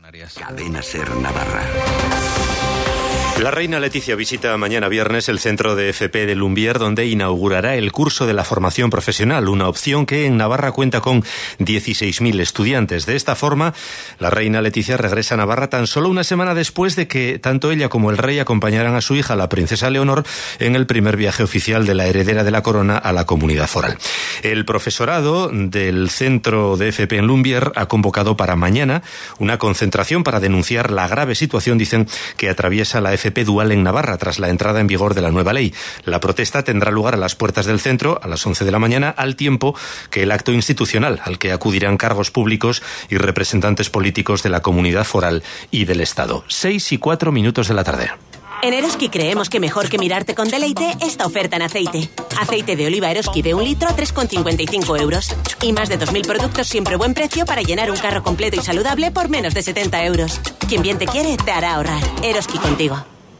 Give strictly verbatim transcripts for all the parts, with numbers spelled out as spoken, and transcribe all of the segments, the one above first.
Cadena Ser Navarra. La reina Letizia visita mañana viernes el centro de F P de Lumbier, donde inaugurará el curso de la formación profesional, una opción que en Navarra cuenta con dieciséis mil estudiantes. De esta forma, la reina Letizia regresa a Navarra tan solo una semana después de que tanto ella como el rey acompañaran a su hija, la princesa Leonor, en el primer viaje oficial de la heredera de la corona a la comunidad foral. El profesorado del centro de F P en Lumbier ha convocado para mañana una concentración para denunciar la grave situación, dicen, que atraviesa la F P dual en Navarra tras la entrada en vigor de la nueva ley. La protesta tendrá lugar a las puertas del centro a las once de la mañana, al tiempo que el acto institucional, al que acudirán cargos públicos y representantes políticos de la comunidad foral y del Estado. Seis y cuatro minutos de la tarde. En Eroski creemos que mejor que mirarte con deleite esta oferta en aceite. Aceite de oliva Eroski de un litro a tres con cincuenta y cinco euros. Y más de dos mil productos siempre buen precio para llenar un carro completo y saludable por menos de setenta euros. Quien bien te quiere te hará ahorrar. Eroski contigo.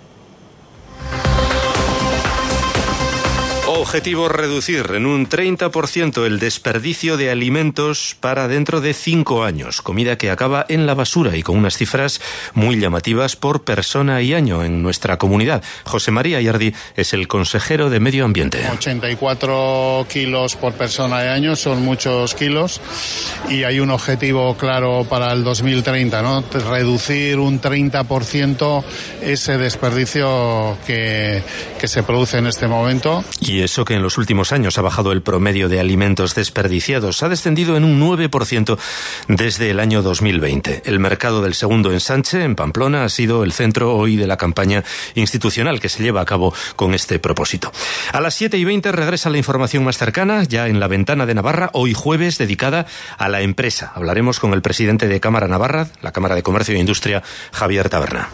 Objetivo: reducir en un treinta por ciento el desperdicio de alimentos para dentro de cinco años. Comida que acaba en la basura y con unas cifras muy llamativas por persona y año en nuestra comunidad. José María Ayardi es el consejero de Medio Ambiente. ochenta y cuatro kilos por persona y año son muchos kilos y hay un objetivo claro para el dos mil treinta, ¿no? Reducir un treinta por ciento ese desperdicio que, que se produce en este momento. Y eso que en los últimos años ha bajado el promedio de alimentos desperdiciados, ha descendido en un nueve por ciento desde el año dos mil veinte. El mercado del segundo ensanche, en Pamplona, ha sido el centro hoy de la campaña institucional que se lleva a cabo con este propósito. A las siete y veinte regresa la información más cercana, ya en la Ventana de Navarra, hoy jueves, dedicada a la empresa. Hablaremos con el presidente de Cámara Navarra, la Cámara de Comercio e Industria, Javier Taberna.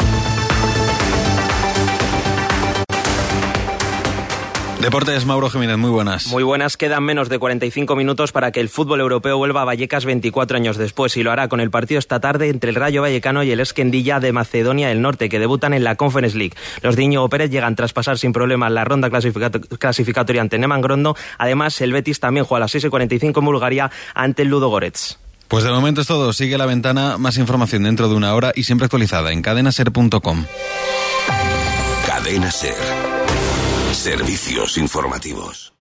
Deportes, Mauro Jiménez, muy buenas. Muy buenas, quedan menos de cuarenta y cinco minutos para que el fútbol europeo vuelva a Vallecas veinticuatro años después, y lo hará con el partido esta tarde entre el Rayo Vallecano y el Esquendilla de Macedonia del Norte, que debutan en la Conference League. Los de Íñigo Pérez llegan tras pasar sin problemas la ronda clasificat- clasificatoria ante Neman Grondo. Además, el Betis también juega a las seis y cuarenta y cinco en Bulgaria ante el Ludogorets. Pues de momento es todo, sigue La Ventana, más información dentro de una hora y siempre actualizada en cadena ser punto com. Cadena Ser. Servicios informativos.